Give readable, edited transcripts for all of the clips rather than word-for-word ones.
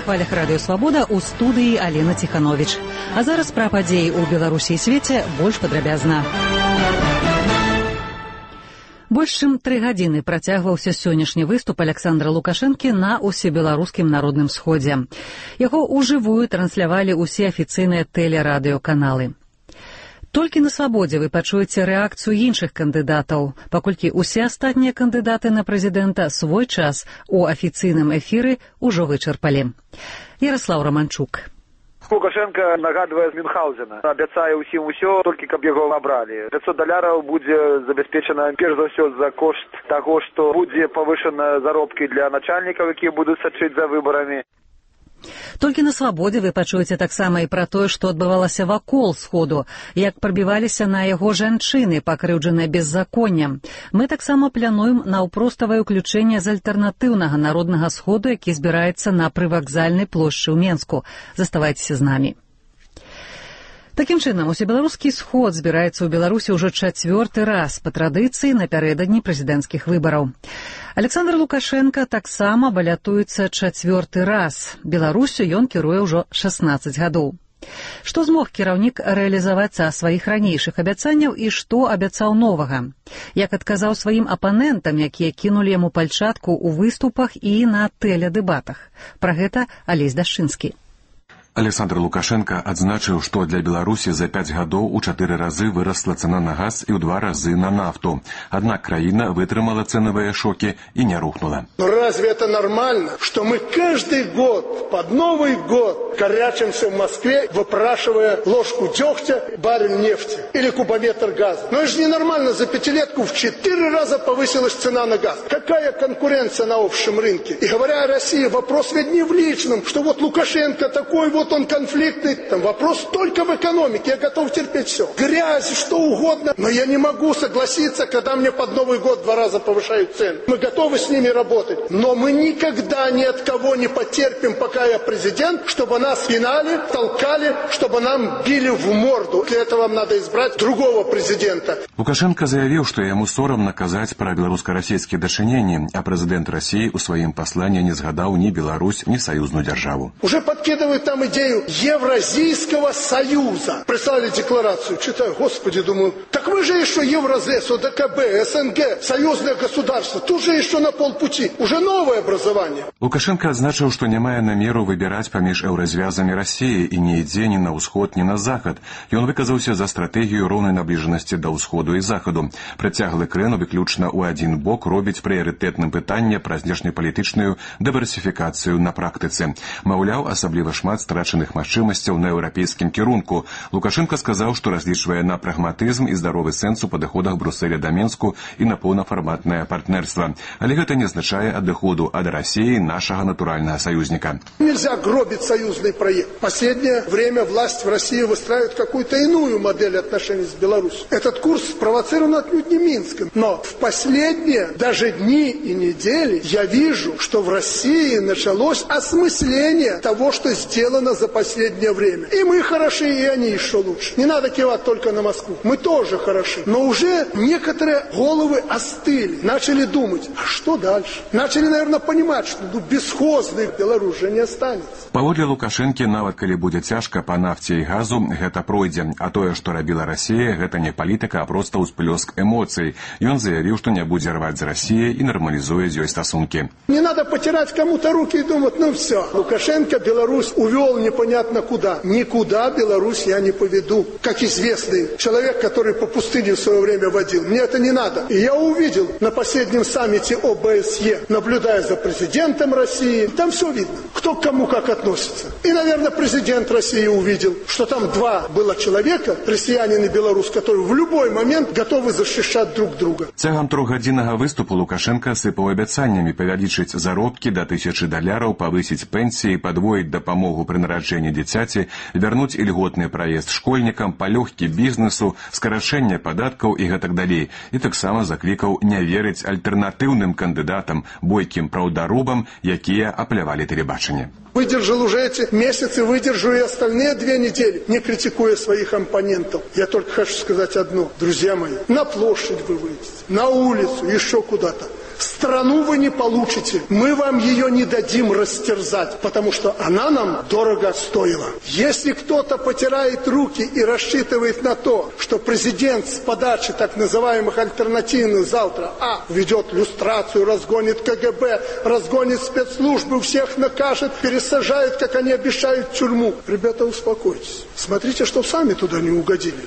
хвалях радыё «Свабода» ў студыі Алена Ціхановіч. А зараз пра падзеі ў Беларусі і свеце больш падрабязна. Больш чым 3 гадзіны працягваўся сённяшні выступ Александра Лукашэнкі на ўсебеларускім народным сходзе. Яго ўжывую транслявалі ўсе афіцыйныя тэлерадыёканалы. Толькі на «Свабодзе» вы пачуеце рэакцыю іншых кандыдатаў, паколькі ўсе астатнія кандыдаты на прэзідэнта свой час у афіцыйным эфіры ўжо вычарпалі. Ярослаў Романчук. Лукашенко нагадвае Мюнхгаузена. Абяцае ўсім усё, толькі каб яго абралі. $500 будзе забяспечана перш за ўсё за кошт таго, што будзе павышана заробкі для начальнікаў, якія будуць сачыць за выбарамі. Толькі на «Свабодзе» вы пачуеце таксама і пра тое, што адбывалася вакол сходу, як прабіваліся на яго жанчыны, пакрыўджаныя беззаконнем. Мы таксама плануем наўпроставае ўключэнне з альтэрнатыўнага народнага сходу, які збіраецца на прывакзальнай плошчы ў Менску. Заставайцеся з намі. Такім чынам, усебеларускі сход збіраецца ў Беларусі ўжо 4-ы раз па традыцыі напярэдадні прэзідэнцкіх выбараў. Александр Лукашенко таксама балятуецца 4-ы раз. Беларусю ён кіруе ўжо 16 гадоў. Што змог кіраўнік рэалізаваць са сваіх ранейшых абяцанняў і што абяцаў новага? Як адказаў сваім апанентам, якія кінулі яму пальчатку ў выступах і на тэледэбатах? Пра гэта Алесь Дашчынскі. Александр Лукашенко адзначыў, што для Беларусі за 5 гадоў у 4 разы вырасла цана на газ і ў 2 разы на нафту. Аднак краіна вытрымала ценовые шокі і не рухнула. Но разве это нормально, что мы каждый год, под Новый год, корячимся в Москве, выпрашивая ложку дегтя, баррель нефти или кубометр газа? Но это же ненормально, за 5-летку в 4 раза повысилась цена на газ. Какая конкуренция на общем рынке? И говоря о России, вопрос ведь не в личном, что вот Лукашенко такой вот он конфликтный. Там вопрос только в экономике. Я готов терпеть все. Грязь, что угодно. Но я не могу согласиться, когда мне под Новый год 2 раза повышают цены. Мы готовы с ними работать. Но мы никогда ни от кого не потерпим, пока я президент, чтобы нас пинали, толкали, чтобы нам били в морду. Для этого вам надо избрать другого президента. Лукашенко заявил, что ему соромно казать про белорусско-российские дачыненні, а президент России у своим послании не згадал ни Беларусь, ни союзную державу. Уже подкидывают там идею Евразийского союза. Прислали декларацию, читаю, господи, думаю, так вы же еще Евразес, ОДКБ, СНГ, союзное государство, тут же еще на полпути, уже новое образование. Лукашенко адзначыў, што не мае намеру выбіраць паміж еўразвязамі России і не ідзе ні на ўсход, ні на захад. Ён выказаўся за стратэгію роўнай набліжанасці да ўсходу і захаду. Працяглы крэн выключна ў адзін бок робіць прыярытэтным пытанне пра знешнепалітычную дыверсіфікацыю на практыцы. Маўляў, асабліва шмат страчаных магчымасцяў на еўрапейскім кірунку. Лукашенко сказаў, што разлічвае на прагматызм і здаровы сэнс у падыходах Брусселя да Менску і на паўнафарматнае партнерства. Але гэта не азначае адыходу ад России, нашага натурального союзника. Нельзя гробить союзный проект. В последнее время власть в России выстраивает какую-то иную модель отношений с Беларусью. Этот курс спровоцирован отнюдь не Минском. Но в последние даже дни и недели я вижу, что в России началось осмысление того, что сделано за последнее время. И мы хороши, и они еще лучше. Не надо кивать только на Москву. Мы тоже хороши. Но уже некоторые головы остыли. Начали думать, а что дальше? Начали, наверное, понимать, что бесхозных Беларусь уже не останется. Паводле Лукашэнкі, нават калі будзе цяжка па нафце і газу, гэта пройдзе. А тое, што рабіла Расія, гэта не палітыка, а проста ўсплёск эмоцый. Ён заявіў, што не будзе рваць з Расіяй і нармалізуе з ёй стасункі. Не надо потирать кому-то руки и думать, ну все, Лукашенко Беларусь увел непонятно куда. Никуда Беларусь я не поведу. Как известный человек, который по пустыне в свое время водил. Мне это не надо. И я увидел на последнем саммите ОБСЕ, наблюдая за президентом России, там все видно, кто к кому как относится. И, наверное, президент России увидел, что там 2 было человека, россиянин и белорус, которые в любой момент готовы защищать друг друга. Цягам 3-гадзіннага выступу Лукашенко сыпаў абяцаннямі павялічыць заробкі да $1000, павысіць пенсии, падвоіць дапамогу пры нараджэнні дзіцяці, вярнуць ільготны праезд школьнікам, палёгкі бізнесу, скарачэнне падаткаў і гэтак далей. І таксама заклікаў не верыць альтэрнатыўным кандыдатам, бойкім праўдарубам, якія аплявалі тэлебачанне. Выдержал уже эти месяцы, выдержу и остальные 2 недели, не критикуя своих оппонентов. Я только хочу сказать одно, друзья мои, на площадь вы выйдете, на улицу, еще куда-то. Страну вы не получите. Мы вам ее не дадим растерзать, потому что она нам дорого стоила. Если кто-то потирает руки и рассчитывает на то, что президент с подачи так называемых альтернативных завтра ведет люстрацию, разгонит КГБ, разгонит спецслужбы, всех накажет, пересажает, как они обещают, в тюрьму. Ребята, успокойтесь. Смотрите, что сами туда не угодили.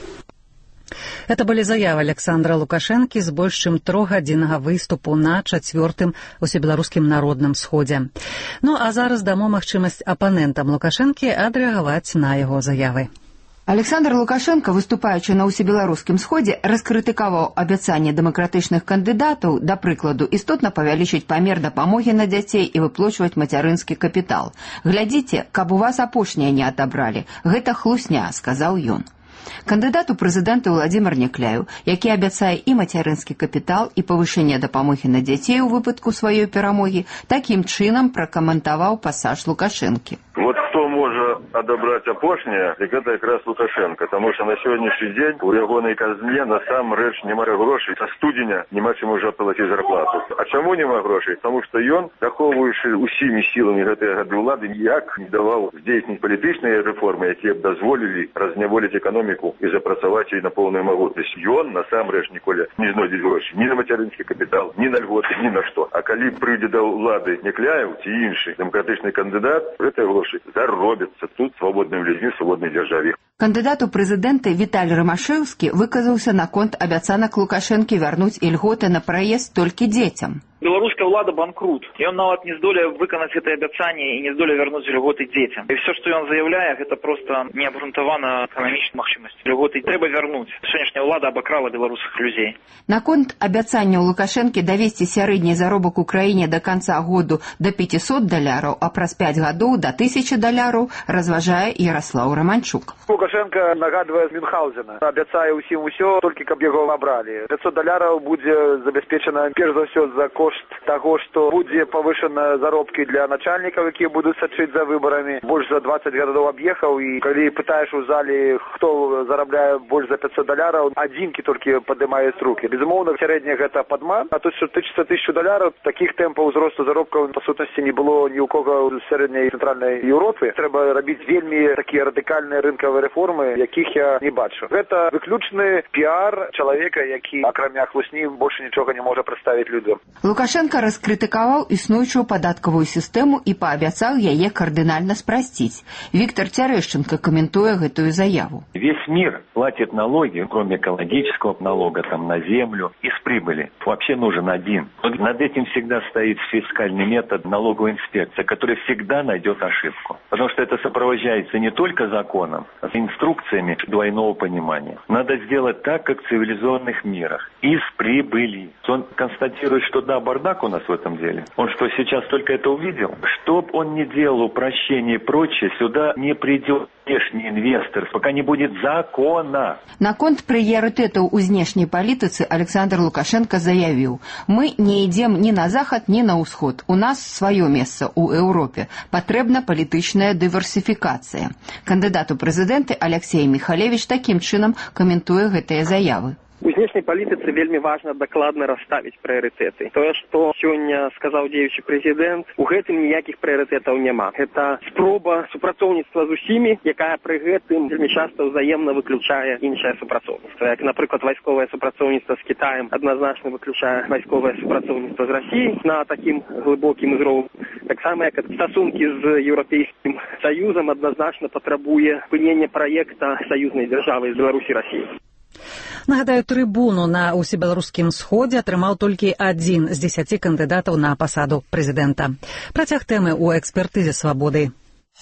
Это были заявы Александра Лукашэнкі з больш чым 3-гадзіннага выступу на 4-м усебеларускім народным сходзе. Ну а зараз дамо магчымасць апанентам Лукашэнкі адрэагаваць на яго заявы. Александр Лукашенко, выступаючы на усебеларускім сходзе, раскрытыкаваў абяцанне дэмакратычных кандыдатаў, да прыкладу, істотна павялічыць памер дапамогі на дзяцей і выплочваць мацярынскі капітал. Глядзіце, каб у вас апошняе не адабралі. Гэта хлусня, сказаў ён. Кандыдат у прэзідэнты Владзімір Някляеў, які абяцае і мацярынскі капітал, і павышэнне дапамогі на дзяцей у выпадку сваёй перамогі, такім чынам пракаментаваў пасаж Лукашэнкі. Вот кто можа адабраць апошняе, дык гэта якраз Лукашенко, таму што на сённяшні дзень у ягонай казне насамрэч няма грошай, са студзеня няма чым ужо плаціць зарплату. А чаму няма грошай? Таму што ён, захоўваючы ўсімі сіламі гэтыя гады ўлады, ніяк не даваў здзейсніць палітычныя рэформы, якія б дазволілі разняволіць эканоміку і запрацаваць яе на поўную магутнасць. Ён насамрэч ніколі не знойдзе грошай ні на мацярынскі капітал, ні на льготы, ні на што. А калі прыйдзе да ўлады Някляеў ці іншы дэмакратычны кандыдат, гэтыя грошы заробяцца тут свабоднымі людзьмі в свабоднай дзяржаве. Кандыдат у прэзідэнты Віталій Рымашэўскі выказаўся наконт абяцанак Лукашэнкі вярнуць ільготы на праезд толькі дзецям. Беларуская ўлада банкрут. Ён нават не здолее выканаць гэтае абяцанне і не здолее вярнуць льготы дзецям. І все, што ён заяўляе, гэта проста неабгрунтавана эканамічная магчымасць. Льготы трэба вярнуць. Сённяшняя ўлада абакрала беларускіх людзей. Наконт абяцанняў Лукашэнкі давесці сярэдні заробак у краіне да канца году да $500, а праз 5 гадоў да $1000, разважае Ярослаў Романчук. Лукашенко нагадвае Мюнхгаузена. Абяцае ўсім усё, толькі каб яго абралі. $500 будзе забяспечана перш за ўсё за кошт таго, што будзе павышана заробкі для начальнікаў, якія будуць сачыць за выбарамі. Больш за 20 гарадоў аб'ехаў, і калі пытаеш у залі, хто зарабляе больш за $500, адзінкі толькі падымаюць рукі. Безумоўна, сярэдняя гэта падман, а тут, што тычыцца $1000, такіх тэмпаў узросту заробкаў, па сутнасці, не было ні ў кого ў сярэдняй і цэнтральнай Еўропы. Трэба рабіць вельмі такія радыкальныя рынкавыя рэформы, якіх я не бачу. Гэта выключны піар чалавека, які, акрамя хлусні, больш нічога не можа прадставіць людзям. Лукашенко раскрытыкаваў існуючую падаткавую сістэму і паабяцаў яе кардынальна спрасціць. Виктор Терещенко комментуя гэтую заяву. Весь мир платит налоги, кроме экологического налога там, на землю, из прибыли. Вообще нужен один. Но над этим всегда стоит фискальный метод налоговой инспекции, который всегда найдет ошибку. Потому что это сопровождается не только законом, а инструкциями двойного понимания. Надо сделать так, как в цивилизованных мирах. Из прибыли. Он констатирует, что да, бардак у нас в этом деле. Он что, сейчас только это увидел? Чтоб он не делал упрощения и прочее, сюда не придет внешний инвестор, пока не будет закона. Наконт прыярытэтаў у знешняй палітыцы Александр Лукашенко заявіў: «Мы не ідзем ні на захад, ні на ўсход. У нас сваё месца ў Еўропе. Патрэбна палітычная дыверсіфікацыя». Кандыдат у прэзідэнты Алексей Михалевич такім чынам каментуе гэтыя заявы. У знешняй палітыцы вельмі важна дакладна расставіць прыярытэты. Тое, што сёння сказаў дзеючы прэзідэнт, у гэтым ніякіх прыярытэтаў няма. Гэта спроба супрацоўніцтва з усімі, якая пры гэтым вельмі часта ўзаемна выключае іншае супрацоўніцтва. Як, напрыклад, вайсковае супрацоўніцтва з Кітаем адназначна выключае вайсковае супрацоўніцтва з Расіяй на такім глыбокім узроўні. Таксама як стасункі з Еўрапейскім Саюзам адназначна патрабуе спынення праекта саюзнай дзяржавы з Беларусі і Расіі. Нагадаю, трыбуну на усебеларускім сходзе атрымаў толькі адзін з 10 кандыдатаў на пасаду прэзідэнта. Працяг тэмы ў экспертызе «Свабоды».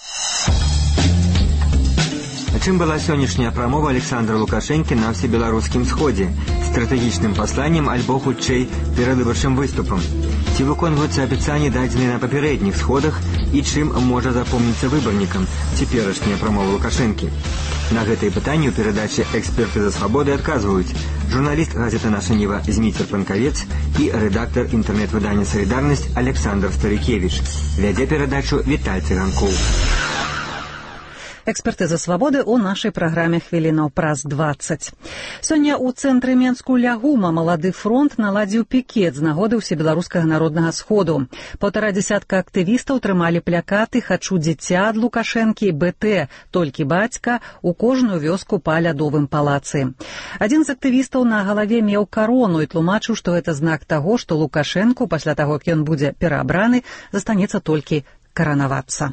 Чым была сённяшняя прамова Александра Лукашэнкі на всебеларускім сходзе? Стратэгічным пасланнем альбо, хутчэй, перадвыбарчым выступам? Ці выконваюцца абяцанні, дадзеныя на папярэдніх сходах, і чым можа запомніцца выбарнікам цяперашняя прамова Лукашэнкі? На гэтыя пытанні ў перадачы «Эксперты за свабоды» адказваюць журналіст газеты «Наша Ніва» Зміцер Панкавец і рэдактар інтэрнэт-выдання «Салідарнасць» Александр Старыкевіч. Вядзе перадачу Віталь Цыганкоў. Экспертыза свабоды ў нашай праграме «Хвілінаў праз 20». Сёння ў цэнтры Менску-Лягума «Малады фронт» наладзіў пікет з нагоды ўсебеларускага народнага сходу. 1,5 дзясятка актывістаў трымалі плакаты «Хачу дзіця ад Лукашэнкі», «БТ, толькі бацька» у кожную вёску па лядовым палацы. Адзін з актывістаў на галаве меў карону і тлумачыў, што гэта знак таго, што Лукашэнку, пасля таго, як ён будзе пераабраны, застанецца толькі каранавацца.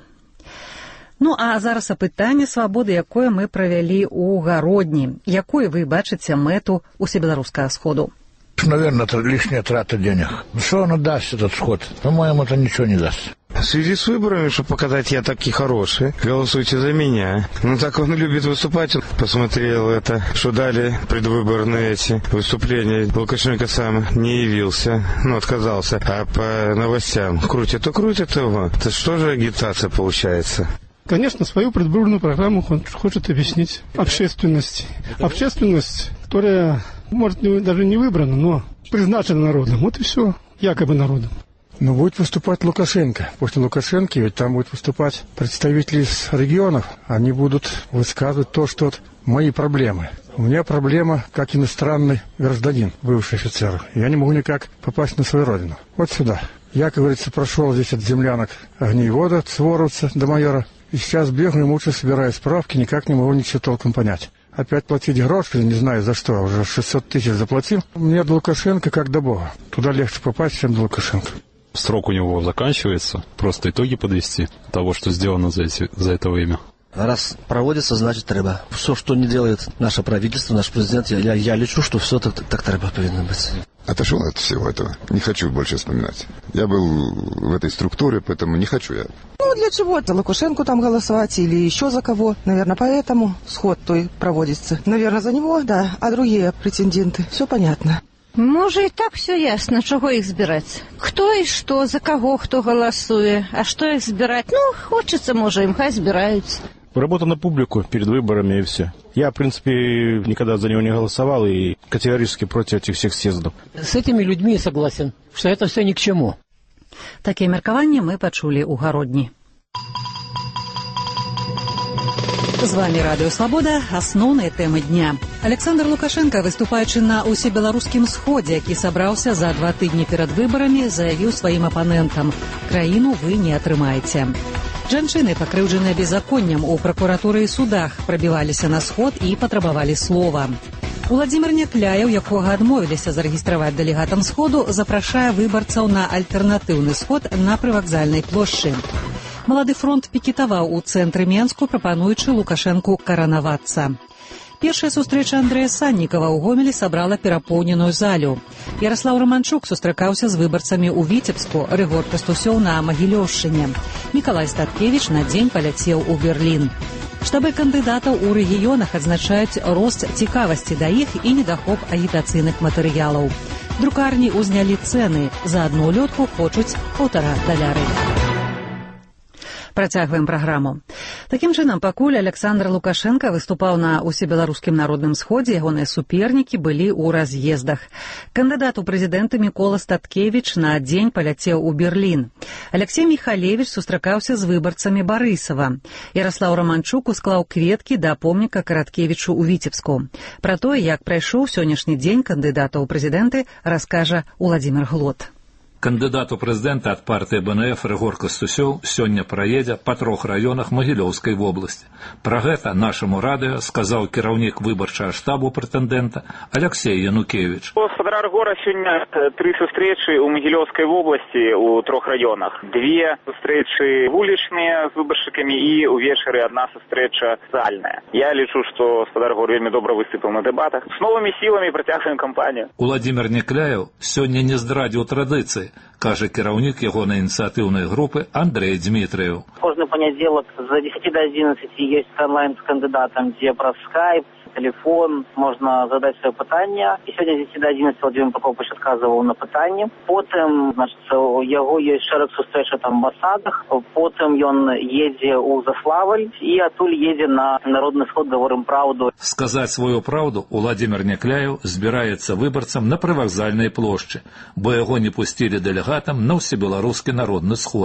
Ну, а зараз апытанне свабоды, якое мы правялі ў Гародні. Якой вы бачыце мэту усебеларускага сходу? Наверное, это лишняя трата денег. Что оно даст, этот сход? По-моему, это ничего не даст. В связи с выборами, чтобы показать, я таки хороший, голосуйте за меня. Ну, так он любит выступать. Он посмотрел это, что дали предвыборные эти выступления. Лукашенко сам не явился, отказался. А по новостям крутят его. Это что же агитация получается? Конечно, свою предвыборную программу он хочет объяснить общественности. Общественность, которая, может, даже не выбрана, но призначена народом. Вот и все, якобы народом. Но будет выступать Лукашенко. После Лукашенко ведь там будут выступать представители из регионов. Они будут высказывать то, что мои проблемы. У меня проблема как иностранный гражданин, бывший офицер. Я не могу никак попасть на свою родину. Вот сюда. Я, как говорится, прошел здесь от землянок Огневода, Своровца до майора. И сейчас бегаю, мучаю, собираю справки, никак не могу ничего толком понять. Опять платить гроши, не знаю за что, уже 600 тысяч заплатил. Мне до Лукашенко как до Бога. Туда легче попасть, чем до Лукашенко. Срок у него заканчивается, просто итоги подвести того, что сделано за это время. Раз проводится, значит треба. Все, что не делает наше правительство, наш президент, я лечу, что все так треба повинно быть. Отошел от всего этого. Не хочу больше вспоминать. Я был в этой структуре, поэтому не хочу я. Ну, для чего-то Лукашенко там голосовать или еще за кого. Наверное, поэтому сход той проводится. Наверное, за него, да, а другие претенденты. Все понятно. Можа, і так все ясно, чого їх збираць. Хто і што, за каго хто галасуе, а што іх збіраць? Ну, хочется, можа, им хай збираюцца. Работа на публику перед выборами и все. Я, в принципе, никогда за него не голосовал и категорически против этих всех съездов. С этими людьми согласен, что это все ни к чему. Такие меркаванні мы пачулі ў Гародні. З вами Радыё Свабода. Асноўныя тэмы дня. Александр Лукашенко, выступаючы на усебеларускім сходзе, які сабраўся за 2 тыдні перад выбарамі, заявіў сваім апанентам: краіну вы не атрымаеце. Жанчыны, пакрыўджаныя беззаконнем у пракуратуры і судах, прабіваліся на сход і патрабавалі слова. Уладзімір Някляеў, якога адмовіліся зарэгістраваць дэлегатам сходу, запрашае выбарцаў на альтэрнатыўны сход на прывакзальнай плошчы. «Малады фронт» пікетаваў у цэнтры Менску, прапануючы Лукашэнку каранавацца. Першая сустрэча Андрэя Саннікава ў Гомелі сабрала перапоўненую залю. Яраслаў Романчук сустракаўся з выбарцамі ў Віцебску, Рыгор Кастусёў на Магілёўшчыне. Мікалай Статкевіч на дзень паляцеў у Берлін. Штабы кандыдатаў у рэгіёнах адзначаюць рост цікавасці да іх і недахоп агітацыйных матэрыялаў. Друкарні ўзнялі цэны. За адну лётку хочуць $1,5. Працягваем праграму. Такім чынам, пакуль Александр Лукашенко выступаў на усебеларускім народным сходзе, ягоныя супернікі былі ў раз'ездах. Кандыдат у прэзідэнты Мікола Статкевіч на дзень паляцеў у Берлін. Алексей Михалевич сустракаўся з выбарцамі Барысава. Яраслаў Романчук усклаў кветкі да помніка Караткевічу ў Віцебску. Пра тое, як прайшоў сённяшні дзень кандыдата ў прэзідэнты, раскажа Уладзімір Глот. Кандыдат у прэзідэнта ад партыі БНФ Рыгор Кастусёў сёння праедзе па 3 раёнах Магілёўскай вобласці. Пра гэта нашаму радыё сказаў кіраўнік выбарчага штабу прэтэндэнта Алексей Янукевич. Гаспадар Рыгора сёння 3 сустрэчы ў Магілёўскай вобласці ў 3 раёнах. 2 сустрэчы вулічныя з выбаршчыкамі і ўвечары 1 сустрэча зальная. Я лічу, што гаспадар Рыгор вельмі добра выступіў на дэбатах. З новымі сіламі працягваем кампанію. Уладзімір Някляеў сёння не здрадзіў традыцыі, кажа кіраўнік ягонай ініцыятыўнай групы Андрей Дмітрыеў. Кожны панядзелак з 10 до 11 ёсць онлайн з кандыдатам, дзе праз скайп, телефон можна задаць сваё пытанне. І сёння з 10 до 11 Владимир Прокопович адказваў на пытанне. Потым, у яго ёсць шэраг сустрэч там в амбасадах. Потым ён едзе ў Заславль і адтуль едзе на народны сход «Говорым праўду». Сказаць сваю праўду Уладзімір Някляеў збіраецца выбарцам на прывакзальнай плошчы, бо яго не пусцілі дэлегатам на ўсебеларускі народны сход.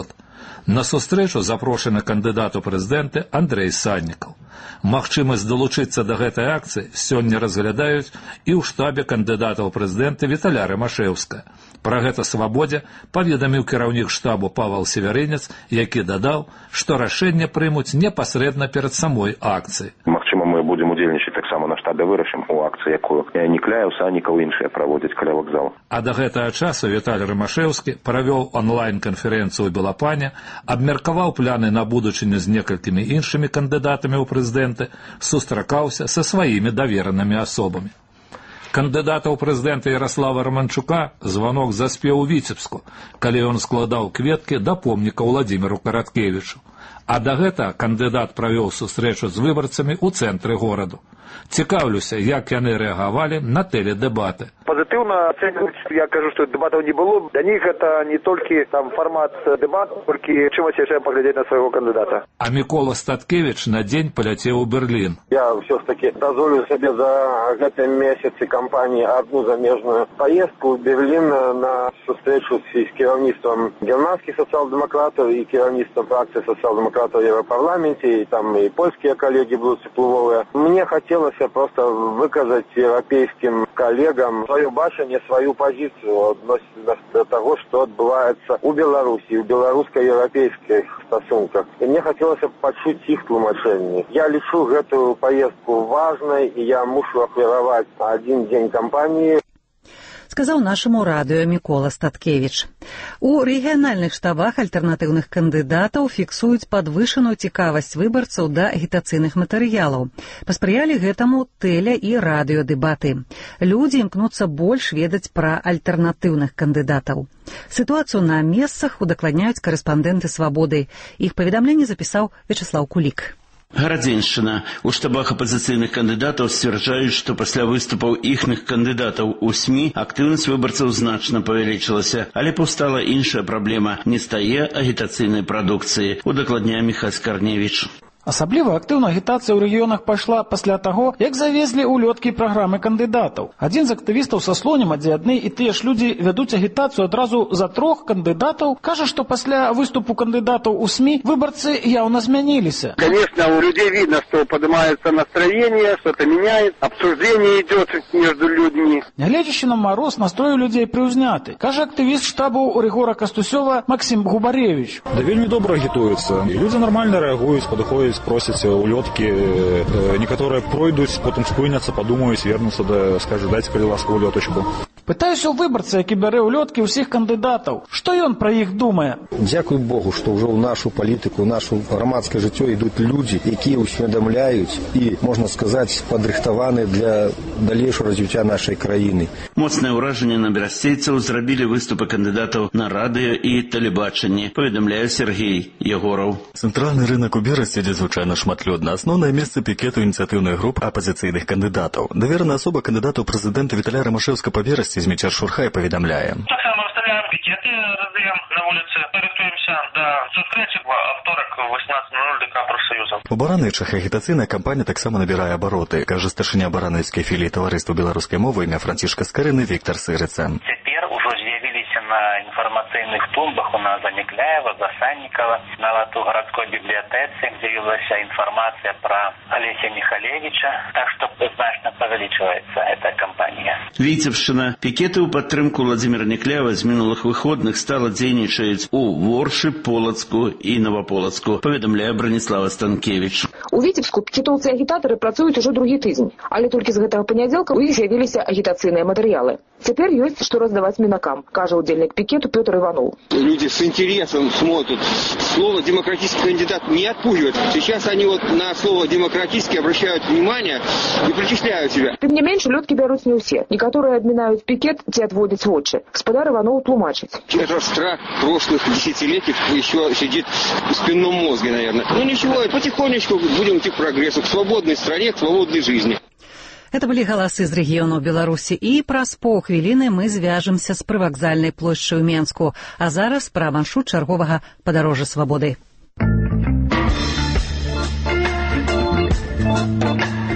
На сустрэчу запрошаны кандыдат у прэзідэнты Андрэй Саннікаў. Магчымасць далучыцца да гэтай акцыі сёння разглядаюць і ў штабе кандыдата ў прэзідэнты Віталя Рымашэўска. Пра гэта «Свабодзе» паведаміў кіраўнік штабу Павел Северынец, які дадаў, што рашэнне прымуць непасрэдна перад самой акцыяй. Магчыма, мы будзем удзельнічаць таксама на штабе вырашым у акцыі, якую Нікляеў, Саннікаў і іншыя праводзяць каля вакзалу. А да гэтага часу Віталь Рымашэўскі правёў онлайн-канферэнцыю ў Белапане, абмеркаваў пляны на будучыню з некалькімі іншымі кандыдатамі ў прэзідэнты, сустракаўся са сваімі даверанымі асобамі. Кандыдата ў прэзідэнта Ярослава Романчука званок заспеў у Віцебску, калі ён складаў кветкі да помніка Владзіміру Караткевічу. А да гэта кандыдат правёў сустрэчу з выбарцамі ў цэнтры гораду. Цікаўлюся, як яны рэагавалі на тэледэбаты. Позитивно оценивать, я кажу, что дебатов не было. Для них это не только там формат дебатов, только чимось яшчэ поглядеть на своего кандидата. А Микола Статкевич на дзень поляцеў у Берлін. Я все-таки дозволю себе за гэты месяц кампании одну замежную поездку в Берлин на встречу с кіраўніцтвом германских социал-демократов и кіраўніцтвом фракции социал-демократов в Европарламенте, и там и польские коллеги будут тепловые. Мне хотелось просто выказать европейским коллегам свое бачанне, свою позицию относительно до того, что отбывается у Беларуси, у белорусско-европейских стосунках. И мне хотелось почуть их тлумачэнне. Я лічу гэтую поездку важной, и я мушу ахвяраваць один день кампании. Сказаў нашаму радыё Мікола Статкевіч. У рэгіянальных штабах альтэрнатыўных кандыдатаў фіксуюць падвышаную цікавасць выбарцаў да агітацыйных матэрыялаў. Паспрыялі гэтаму тэле- і радыёдэбаты. Людзі імкнуцца больш ведаць пра альтэрнатыўных кандыдатаў. Сітуацыю на месцах удакладняюць карэспандэнты «Свабоды». Іх паведамленне запісаў Вячеслаў Кулік. Гарадзеншчына. У штабах апазіцыйных кандыдатаў сцвярджаюць, што пасля выступаў іхных кандыдатаў у СМІ актыўнасць выбарцаў значна павялічылася, але паўстала іншая праблема – нестае агітацыйнай прадукцыі, удакладняе Міхась Скарневіч. Асабліва актыўная агітацыя ў рэгіёнах пайшла пасля таго, як завезлі ўлёткі праграмы кандыдатаў. Адзін з актывістаў са Слонема, дзе адны і тыя ж людзі вядуць агітацыю адразу за 3 кандыдатаў, кажа, што пасля выступу кандыдатаў у СМІ выбарцы яўна змяніліся. Конечно, у людей видно, что поднимается настроение, что-то меняется, обсуждение идет между людьми. Нягледзячы на мароз, настрой у людзей прыўзняты, кажа актывіст штабу Рыгора Кастусёва Максим Губаревич. Да вельмі добра агітуюцца. І людзі нармальна рэагуюць, падыходзяць, просяць улёткі, некаторыя пройдуць, потым спыняцца, падумаюць, вернуцца да, скажуць, дайце, калі ласка, улётачку. Пытаюся ў выбарца, які бярэ улёткі ўсіх кандыдатаў. Што ён пра іх думае? Дзякуй Богу, што ўжо ў нашу палітыку, нашу грамадскае жыццё ідуць людзі, якія ўсведамляюць і, можна сказаць, падрыхтаваны для далейшага развіцця нашай краіны. Моцнае ўражанне на берасцейцаў зрабілі выступы кандыдатаў на радыё і тэлебачанні, паведамляе Сергей Ягораў. Цэнтральны рынак у Берасці, дзе звычайна шматлюдна, асноўнае месца пікету ініцыятыўных груп апазіцыйных кандыдатаў. Даверана асоба кандыдата ў прэзідэнта Віталя Рымашэўска па Берасці Зміцер Шурхай паведамляе. Таксама расставляем пікеты, раздаем на вуліцы, рыхтуемся да сустрэчы во вторак 18:00 ДК профсоюза. У Баранычах агітацыйная кампанія таксама набірае абароты, кажа старшыня баранайскай філіі таварыства беларускай мовы імя Францішка Скарыны Віктор Сырыца. Цяпер ужо з'явіліся на інфармацыйных тумбах у нас за Нікляева, за Саннікава, нават у гарадской бібліятэцы з'явілася інфармацыя пра Алеся Михалевича, так што значна павялічваецца эта кампанія. Віцебшчына. Пікеты ў падтрымку Владзіміра Нікляева з мінулых выходных стала дзейнічаюць у Воршы, Полацку і Новаполацку, паведамляе Браніслава Станкевіч. У Віцебску пікетоўцы і агітатары працуюць ужо другі тыдзень, але толькі з гэтага панядзелка ў іх з'явіліся агітацыйныя матэрыялы. Цяпер ёсць што раздаваць мінакам, кажа удзельнік пікету Пётр Иванов. Люди с интересом смотрят. Слово «демократический кандидат» не отпугивает. Сейчас они вот на слово «демократический» обращают внимание и причисляют себя. Тым не менш, улёткі бяруць не ўсе. Некаторыя адмінаюць пікет ці адводзяць вочы. Гаспадар Иванов тлумачыць. Это страх прошлых десятилетий еще сидит в спинном мозге, наверное. Ну ничего, потихонечку будем идти к прогрессу, к свободной стране, к свободной жизни. Это былі галасы з рэгіёнаў Беларусі, і праз паўхвіліны мы звяжемся з прывакзальнай плошчай у Менску, а зараз пра маршрут чарговага падарожжа свабоды. У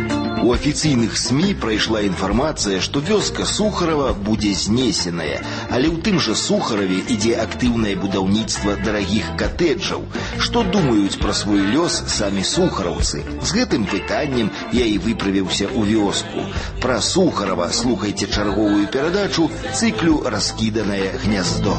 У афіцыйных СМІ прайшла інфармацыя, што вёска Сухарава будзе знесеная, але ў тым жа Сухараве ідзе актыўнае будаўніцтва дарагіх катэджаў. Што думаюць пра свой лёс самі сухараўцы? З гэтым пытаннем я і выправіўся ў вёску. Пра Сухарава слухайце чарговую перадачу цыклю «Раскіданае гняздо».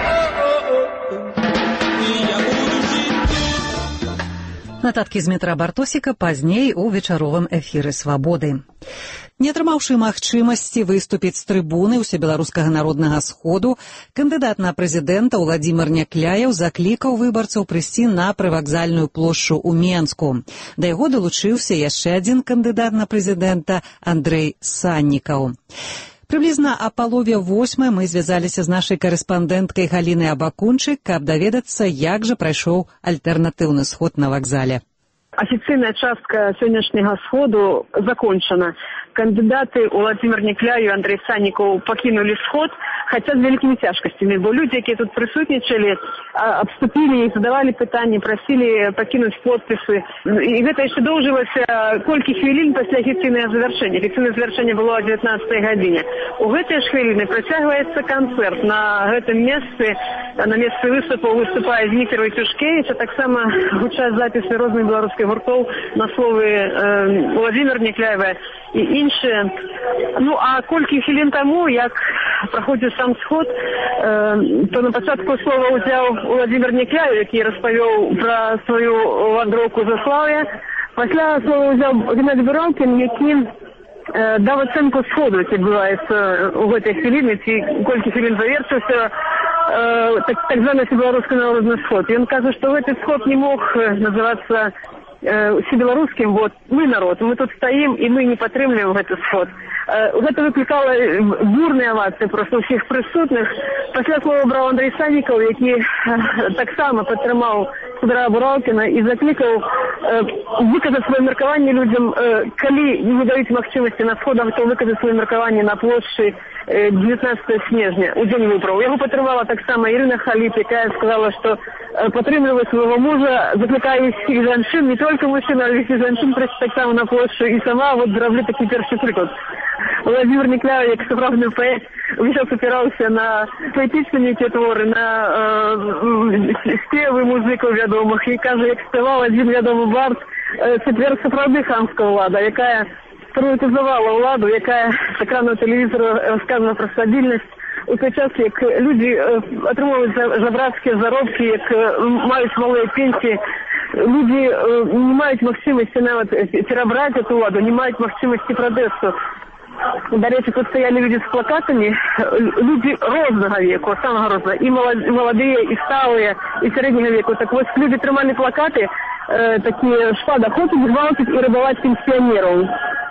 Нататкі з метра Бартосіка пазней у вечаровым эфіры «Свабоды». Не атрымаўшы магчымасці выступіць з трыбуны ўсебеларускага народнага сходу, кандыдат на прэзідэнта Уладзімір Някляеў заклікаў выбарцаў прыйсці на прывакзальную плошчу ў Менску. Да яго далучыўся яшчэ адзін кандыдат на прэзідэнта Андрэй Саннікаў. Прыблізна о 7:30 мы звязаліся з нашай карэспандэнткай Галінай Абакунчык, каб даведацца, як жа прайшоў альтэрнатыўны сход на вакзале. Официальная частка сегодняшнего сходу закончена. Кандидаты Владимир Някляев и Андрей Санников покинули сход, хотя с великими тяжкостями. Бо люди, которые тут присутничали, обступили их, задавали питания, просили покинуть подписи. И это еще доўжылася колькі хвилин после официального завершения. Официальное завершение было о 19 године. У этой хвилины протягивается концерт. На этом месте, на месте выступает Дмитрий Войтюшкевич, а так само гучать записи разных белорусских гуртов на словы Владимира Някляева и іншие. Ну, а колькі хвилин тому, як проходил сам сход, то на початку слова взял Владимир Някляев, який розповів про свою вандровку за Слав'я. Після слова взяв Геннадій Буранкін, який дав оценку сходу, який відбувається у цій хвилини, ці колькі хвилин завершився, так званий Всебелорусский народный сход. И он каже, что этот сход не мог называться всебелорусским, вот, мы народ, мы тут стоим, и мы не підтримуємо этот сход. Это викликало бурні овації просто у всіх присутних. Після слова брав Андрій Санніков, який так само підтримав Федора Буралкіна і закликав виказати своє міркування людям, коли не видають можливості на сходах, то виказати своє міркування на площі 19 снежня, у день виборів. Його підтримала так само Ірина Халіп, яка сказала, що підтримує свого мужа, закликає всіх жінок, не тільки мужчин, але й всіх жінок прийти так само на площу. І сама от зроблю такий перший приклад. Владимир Някляев, як справжній поет, увесь опирався на поетичні ті твори, на співи музиків відомих. І каже, як співав один відомий бард, це тепер справді хамська влада, яка приватизувала владу, яка з екрану телевізору розказує про стабільність. У той час, як люди отримують жебрацькі заробки, як мають малі пенсії, люди не мають можливості навіть перебрати цю владу, не мають можливості протесту. До речі, тут стояли люди з плакатами, люди різного віку, самого різного, і молоді, і сталі, і середнього віку. Так ось люди тримали плакати, такі шпада, хочуть гвалтити і рибувати пенсіонерів.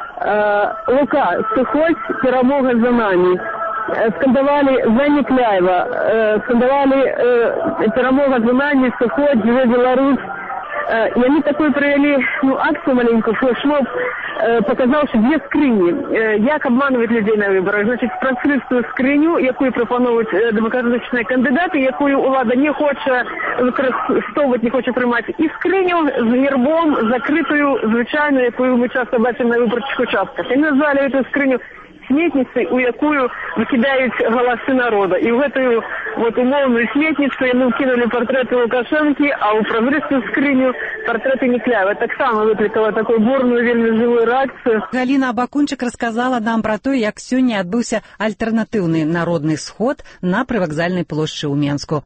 Лука, Сухоть, перемога за нами. Скандовали за Някляева, скандовали перемога за нами, Сухоть, живе Беларусь. И они такой провели акцию маленькую, флешмоб, показавши две скрині. Як обманывать людей на виборах. Значить, працівництву скриню, яку пропонують демократичні кандидати, яку влада не хоче використовувати, не хоче приймати. І скриню з гербом, закритою, звичайною, яку ми часто бачимо на виборчих участках. І назвали цю скриню сметницей, у якую викидають голоси народу. І в эту вот умовную сметницу ему кинули портреты Лукашенки, а у прогрессу скриню портреты Някляева. Так само выкликало такую бурную, вельмі живую реакцию. Галина Абакунчык рассказала нам про то, як сёння адбыўся альтэрнатыўны народны сход на прывакзальнай плошчы ў Менску.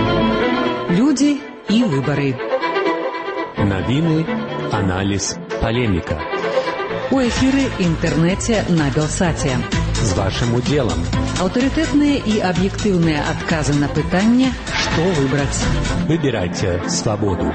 Людзі і выбары. Навіны, аналіз, палеміка. У эфіры інтэрнэце на Белсаце. З вашым удзелам. Аўтарытэтныя і аб'ектыўныя адказы на пытанне, што выбраць. Выбірайце свабоду.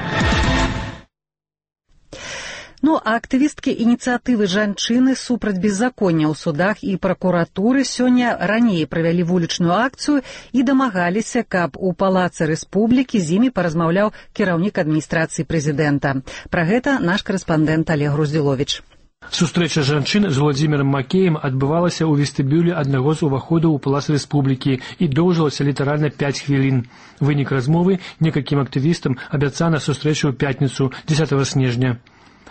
Ну, а актывісткі ініцыятывы жанчыны супраць беззаконня ў судах і пракуратуры сёння раней правялі вулічную акцыю і дамагаліся, каб у Палацы Рэспублікі з імі паразмаўляў кіраўнік адміністрацыі прэзідэнта. Пра гэта наш карэспандэнт Олег Груздзіловіч. Сустрэча жанчын з Владзімірам Макеем адбывалася ў вестыбюлі аднаго з уваходаў у Палац Рэспублікі і доўжылася літаральна 5 хвілін. Вынік размовы некалькім актывістам абяцана сустрэчу ў пятніцу 10 снежня.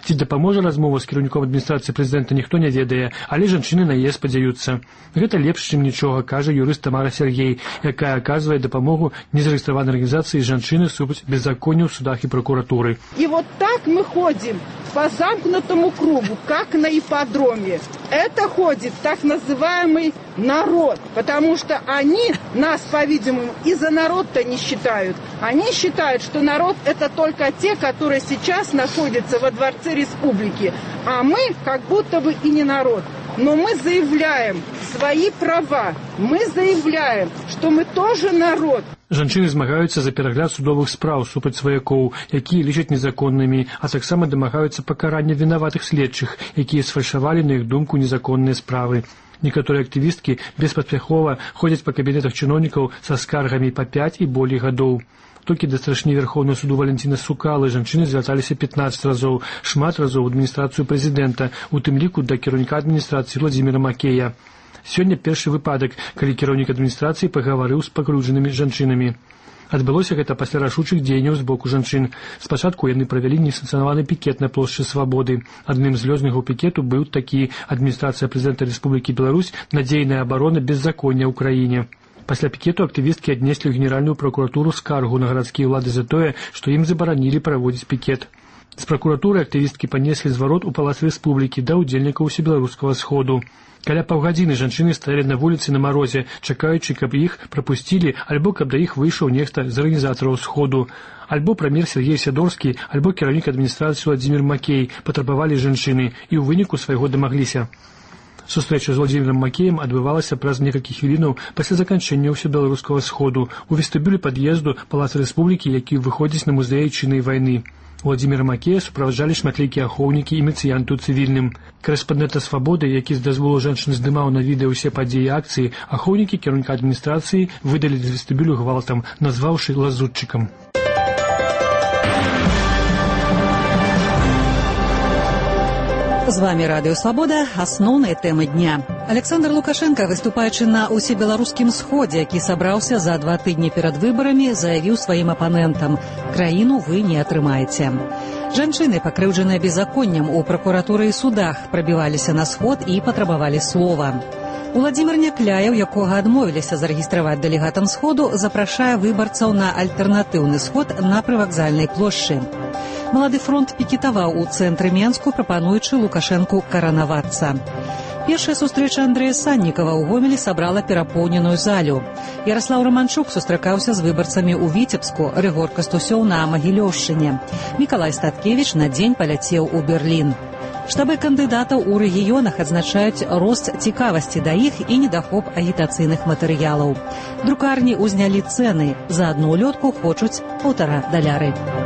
Ці дапаможа размова з кіраўніком адміністрацыі прэзідэнта ніхто не ведае, але жанчыны на яе спадзяюцца. Гэта лепш, чым нічога, кажа юрыст Тамара Сергей, якая аказвае дапамогу незарэгістраванай арганізацыі жанчыны супраць беззаконня ў судах і прокуратуры. И вот так мы ходим по замкнутому кругу, как на ипподроме. Это ходит так называемый народ, потому что они нас, по-видимому, и за народ-то не считают. Они считают, что народ – это только те, которые сейчас находятся во Дворце Республики, а мы как будто бы и не народ. Но мы заявляем свои права, мы заявляем, что мы тоже народ. Жанчыны змагаюцца за перагляд судовых спраў супраць сваякоў, якія лічаць незаконнымі, а таксама дамагаюцца пакарання вінаватых следчых, якія сфальшавалі, на іх думку, незаконныя справы. Некаторыя актывісткі беспаспяхова ходзяць па кабінетах чыноўнікаў са скаргамі па 5 і болей гадоў. Толькі да старшыні Верховнага суду Валентина Сукалы жанчыны звярталіся 15 разоў, шмат разоў у адміністрацыю прэзідэнта, у тым ліку да кіраўніка адміністрацыі Владзіміра Макея. Сёння першы выпадак, калі кіраўнік адміністрацыі пагаварыў з пакрыўджанымі жанчынамі. Адбылося гэта пасля рашучых дзеянняў з боку жанчын. Спачатку яны правялі несанкцыянаваны пікет на плошчы Свабоды. Адным з лозунгаў пікету быў такі: адміністрацыя прэзідэнта Рэспублікі Беларусь, надзейная абарона беззаконня ў краіне. Пасля пікету актывісткі аднеслі ў Генеральную прокуратуру скаргу на гарадскія ўлады за тое, што ім забаранілі праводзіць пікет. З прокуратуры актывісткі панеслі зварот у Палац Рэспублікі да ўдзельнікаў усебеларускага сходу. Каля паўгадзіны жанчыны стаялі на вуліцы на марозе, чакаючы, каб іх прапусцілі, альбо каб да іх выйшаў нехта з арганізатараў сходу. Альбо прам'ер Сергей Сядорскі, альбо кіраўнік адміністрацыі Владзімір Макей патрабавалі жанчыны і ў выніку свайго дамагліся. Сустрэча з Владзімірам Макеем адбывалася праз некалькі хвілінаў пасля заканчэння ўсебеларускага сходу у вестыбюлі пад'езду Палаца Рэспублікі, які выходзіць на музей айчыннай вайны. Владзіміра Макея суправаджалі шматлікія ахоўнікі і мецыянты ў цывільным. Корэспандэнта «Свабоды», які з дазволу жанчын здымаў на відэа ўсе падзеі акцыі, ахоўнікі кіраўніка адміністрацыі выдалі з вестыбюлю гвалтам, назваўшы лазутчыкам. З вами Радыё Свабода. Асноўныя тэмы дня. Александр Лукашенко, выступаючы на усебеларускім сходзе, які сабраўся за 2 тыдні перад выбарамі, заявіў сваім апанентам: краіну вы не атрымаеце. Жанчыны, пакрыўджаныя беззаконнем у пракуратуры і судах, прабіваліся на сход і патрабавалі слова. Уладзімір Някляеў, якога адмовіліся зарэгістраваць дэлегатам сходу, запрашае выбарцаў на альтэрнатыўны сход на прывакзальнай плошчы. Малады фронт пікетаваў у цэнтры Менску, прапануючы Лукашэнку каранавацца. Першая сустрэча Андрэя Саннікава ў Гомелі сабрала перапоўненую залю. Яраслаў Раманчук сустракаўся з выбарцамі ў Віцебску, Рыгор Кастусёў на Магілёўшчыне. Мікалай Статкевіч на дзень паляцеў у Берлін. Штабы кандыдатаў у рэгіёнах адзначаюць рост цікавасці да іх і недахоп агітацыйных матэрыялаў. Друкарні ўзнялі цэны. За адну улётку хочуць $1,5.